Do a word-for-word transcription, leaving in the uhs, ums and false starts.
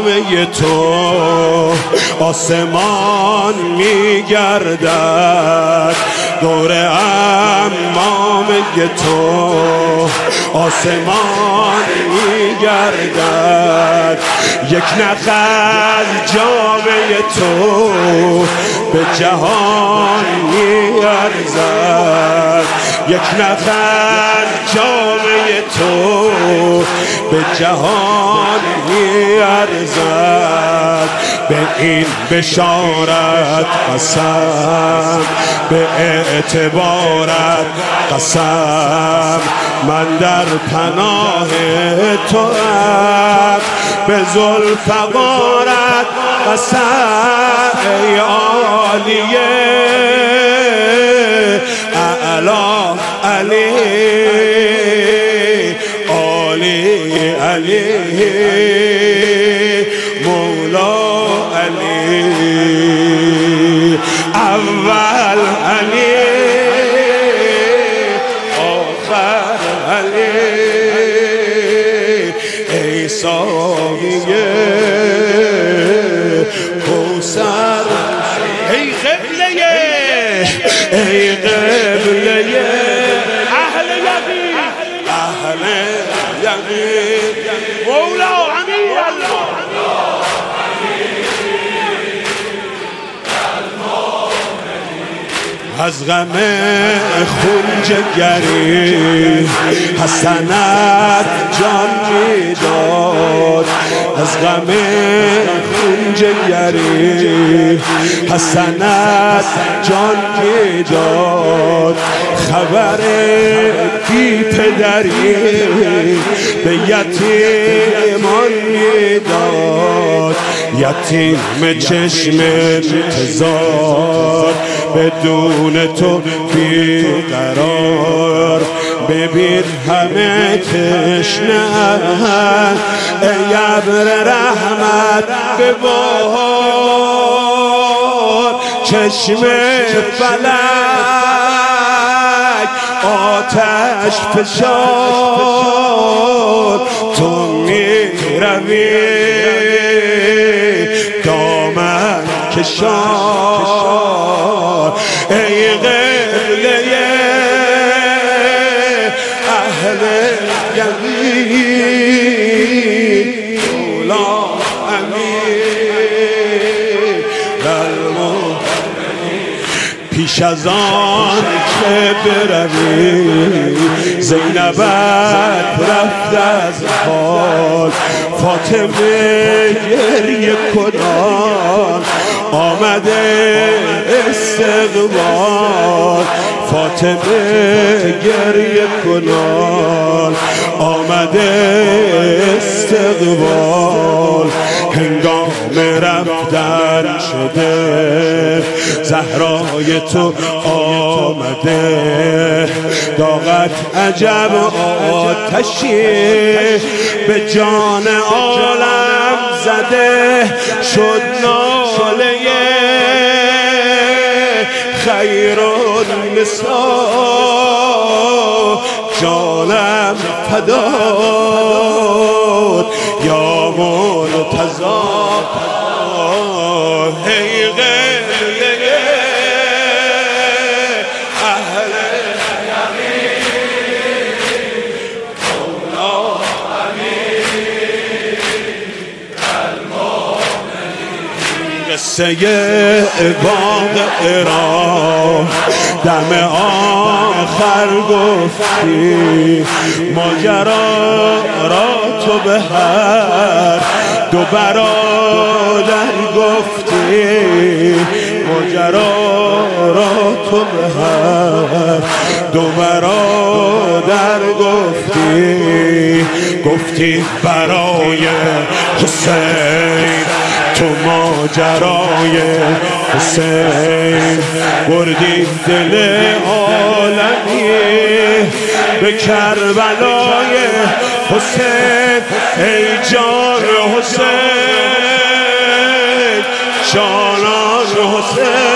جامعه تو آسمان میگردد، دور امامه تو آسمان میگردد. یک نخ از جامعه تو به جهان میارزد، یک نخ از جامعه تو به جهان میارزد. به این بشارت قسم، به اعتبارت قسم، من در پناه تو ام، به ذوالفقارت قسم. ای عالیه اعلی علی عالی علی مولا علی، اول علی آخر علی، ای ساقیه کوثر، ای قبله ای قبله اهل یقین، اهل یقین مولا امیر الله. از غم خون جگری حسنت جان میداد، از غم خون جگری حسنت جان میداد. خبر بی پدری به یتیمان میداد، یتیم چشم انتظار بدون تو بیقرار. ببین همه تشنه‌اند، ای ابر رحمت ببار. چشم فلک آتش فشار، تو میروی دامن کشار. ای قبله اهل یقین مولا امیر المؤمنین. پیش از آن که بروی زینبت رفت از حال، فاطمه گریه کنان آمده استقبال. فاطمه گریه کنان آمده استقبال. هنگام رفتن شده زهرای تو آمده، داغت عجب آتشی به جان عالم زده. شد ناله خیر النساء، جانم فداد یا مرتضی. ای قبله اهل یقین مولا امیر المؤمنین. قصه واقعه را دم آخر گفتی، ماجرا را تو به هر دو برادر گفتی، ماجرا را تو به هر دو برادر گفتی. گفتی برای حسین تو ماجرای حسین، بردی دل عالمی به کربلای حسین. ای جان حسین، جانان حسین.